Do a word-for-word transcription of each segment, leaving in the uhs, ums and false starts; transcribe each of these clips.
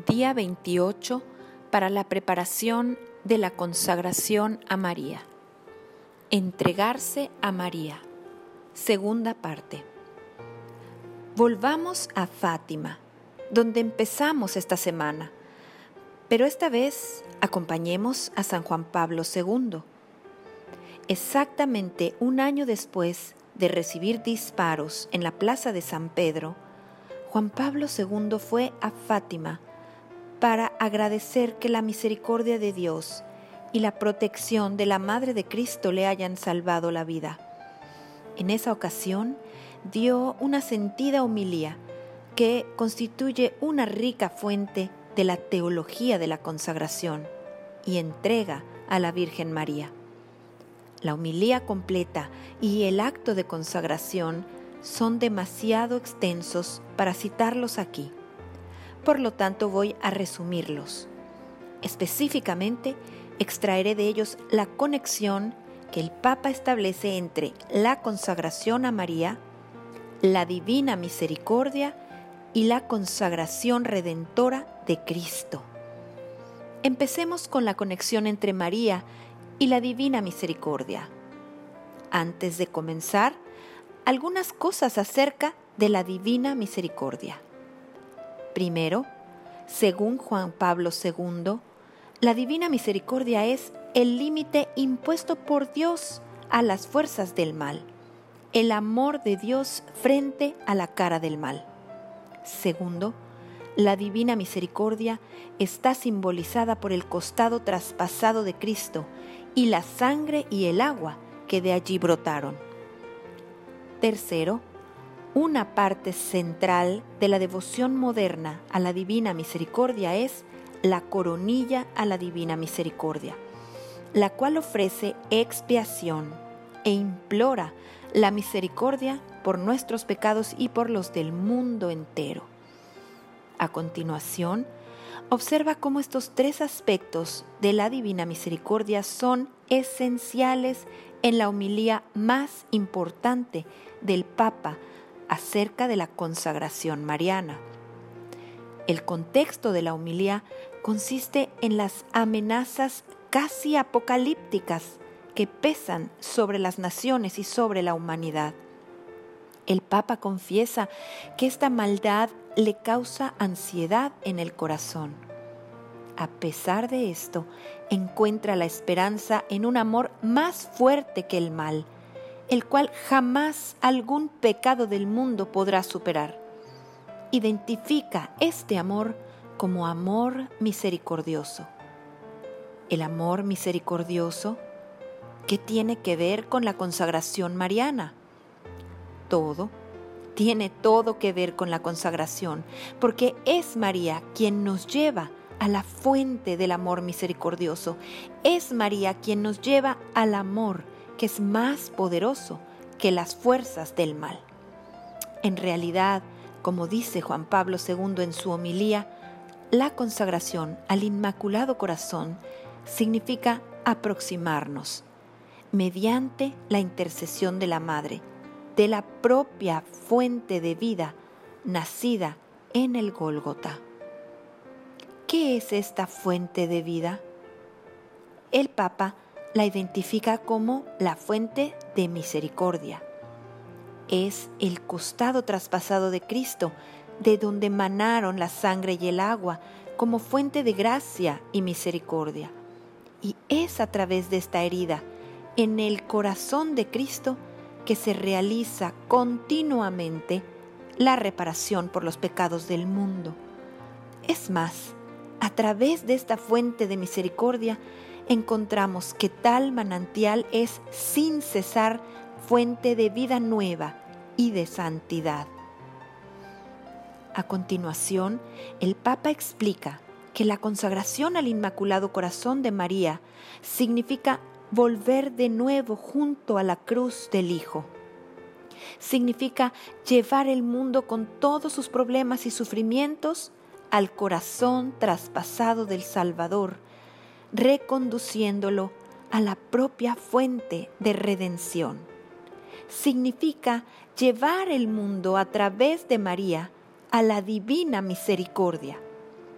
Día veintiocho para la preparación de la consagración a María. Entregarse a María. Segunda parte. Volvamos a Fátima, donde empezamos esta semana, pero esta vez acompañemos a San Juan Pablo segundo. Exactamente un año después de recibir disparos en la plaza de San Pedro, Juan Pablo segundo fue a Fátima para agradecer que la misericordia de Dios y la protección de la Madre de Cristo le hayan salvado la vida. En esa ocasión dio una sentida homilía que constituye una rica fuente de la teología de la consagración y entrega a la Virgen María. La homilía completa y el acto de consagración son demasiado extensos para citarlos aquí. Por lo tanto, voy a resumirlos. Específicamente, extraeré de ellos la conexión que el Papa establece entre la consagración a María, la divina misericordia y la consagración redentora de Cristo. Empecemos con la conexión entre María y la divina misericordia. Antes de comenzar, algunas cosas acerca de la divina misericordia. Primero, según Juan Pablo segundo, la divina misericordia es el límite impuesto por Dios a las fuerzas del mal, el amor de Dios frente a la cara del mal. Segundo, la divina misericordia está simbolizada por el costado traspasado de Cristo y la sangre y el agua que de allí brotaron. Tercero, una parte central de la devoción moderna a la divina misericordia es la coronilla a la divina misericordia, la cual ofrece expiación e implora la misericordia por nuestros pecados y por los del mundo entero. A continuación, observa cómo estos tres aspectos de la divina misericordia son esenciales en la homilía más importante del Papa acerca de la consagración mariana. El contexto de la homilía consiste en las amenazas casi apocalípticas que pesan sobre las naciones y sobre la humanidad. El Papa confiesa que esta maldad le causa ansiedad en el corazón. A pesar de esto, encuentra la esperanza en un amor más fuerte que el mal, el cual jamás algún pecado del mundo podrá superar. Identifica este amor como amor misericordioso. El amor misericordioso, ¿qué tiene que ver con la consagración mariana? Todo, tiene todo que ver con la consagración, porque es María quien nos lleva a la fuente del amor misericordioso. Es María quien nos lleva al amor que es más poderoso que las fuerzas del mal. En realidad, como dice Juan Pablo segundo en su homilía, la consagración al Inmaculado Corazón significa aproximarnos, mediante la intercesión de la Madre, de la propia fuente de vida nacida en el Gólgota. ¿Qué es esta fuente de vida? El Papa la identifica como la fuente de misericordia. Es el costado traspasado de Cristo, de donde emanaron la sangre y el agua, como fuente de gracia y misericordia. Y es a través de esta herida, en el corazón de Cristo, que se realiza continuamente la reparación por los pecados del mundo. Es más, a través de esta fuente de misericordia, encontramos que tal manantial es sin cesar fuente de vida nueva y de santidad. A continuación, el Papa explica que la consagración al Inmaculado Corazón de María significa volver de nuevo junto a la cruz del Hijo. Significa llevar el mundo con todos sus problemas y sufrimientos al corazón traspasado del Salvador, reconduciéndolo a la propia fuente de redención. Significa llevar el mundo a través de María a la divina misericordia.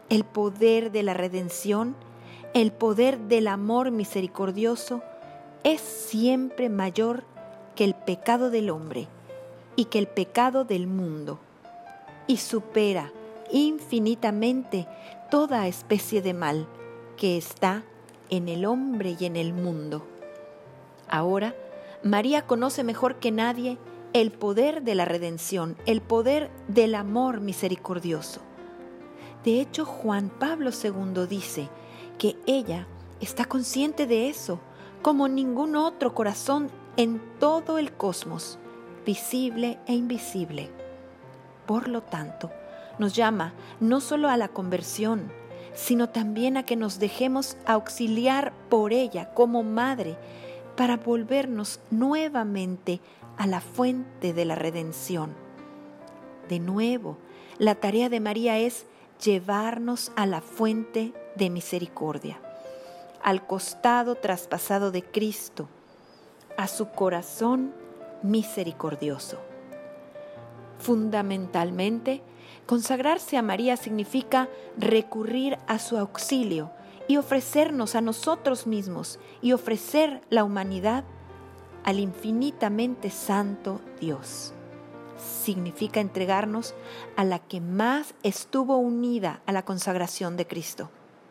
el poder de la redención, el poder del amor misericordioso es siempre mayor que el pecado del hombre y que el pecado del mundo, y supera infinitamente toda especie de mal que está en el hombre y en el mundo. Ahora, María conoce mejor que nadie el poder de la redención, el poder del amor misericordioso. De hecho, Juan Pablo segundo dice que ella está consciente de eso, como ningún otro corazón en todo el cosmos, visible e invisible. Por lo tanto, nos llama no solo a la conversión, sino también a que nos dejemos auxiliar por ella como madre para volvernos nuevamente a la fuente de la redención. De nuevo, la tarea de María es llevarnos a la fuente de misericordia, al costado traspasado de Cristo, a su corazón misericordioso. Fundamentalmente, consagrarse a María significa recurrir a su auxilio y ofrecernos a nosotros mismos y ofrecer la humanidad al infinitamente santo Dios. Significa entregarnos a la que más estuvo unida a la consagración de Cristo.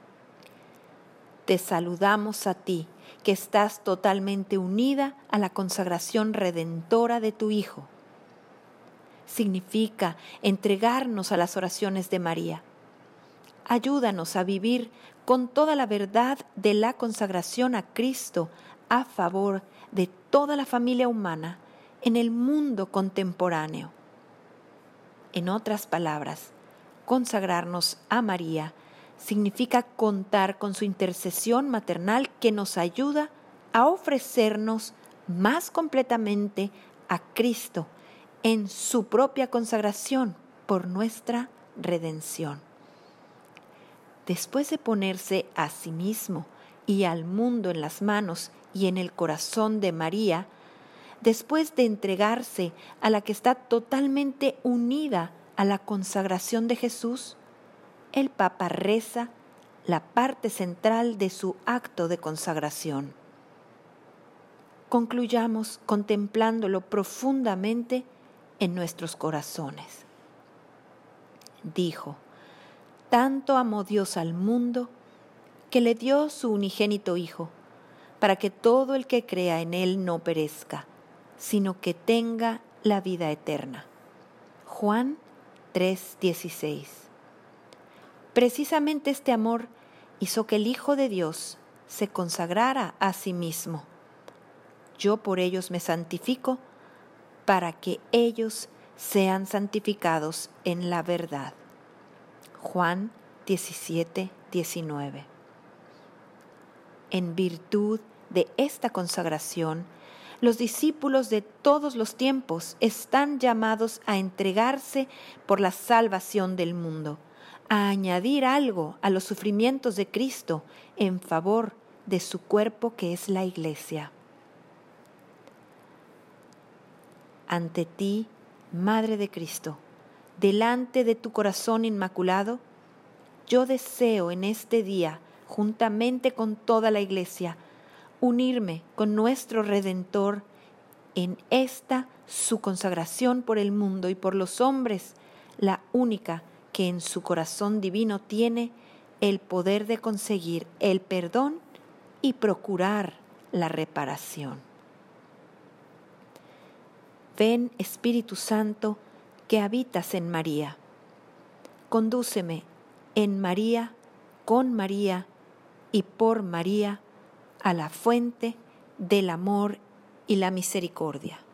Te saludamos a ti, que estás totalmente unida a la consagración redentora de tu Hijo. Significa entregarnos a las oraciones de María. Ayúdanos a vivir con toda la verdad de la consagración a Cristo a favor de toda la familia humana en el mundo contemporáneo. En otras palabras, consagrarnos a María significa contar con su intercesión maternal que nos ayuda a ofrecernos más completamente a Cristo en su propia consagración por nuestra redención. Después de ponerse a sí mismo y al mundo en las manos y en el corazón de María, después de entregarse a la que está totalmente unida a la consagración de Jesús, el Papa reza la parte central de su acto de consagración. Concluyamos contemplándolo profundamente en nuestros corazones. Dijo: tanto amó Dios al mundo que le dio su unigénito Hijo, para que todo el que crea en Él no perezca, sino que tenga la vida eterna. Juan tres dieciséis. Precisamente este amor hizo que el Hijo de Dios se consagrara a sí mismo. Yo por ellos me santifico, para que ellos sean santificados en la verdad. Juan diecisiete diecinueve. En virtud de esta consagración, los discípulos de todos los tiempos están llamados a entregarse por la salvación del mundo, a añadir algo a los sufrimientos de Cristo en favor de su cuerpo que es la Iglesia. Ante ti, Madre de Cristo, delante de tu corazón inmaculado, yo deseo en este día, juntamente con toda la Iglesia, unirme con nuestro Redentor en esta su consagración por el mundo y por los hombres, la única que en su corazón divino tiene el poder de conseguir el perdón y procurar la reparación. Ven, Espíritu Santo, que habitas en María. Condúceme en María, con María y por María a la fuente del amor y la misericordia.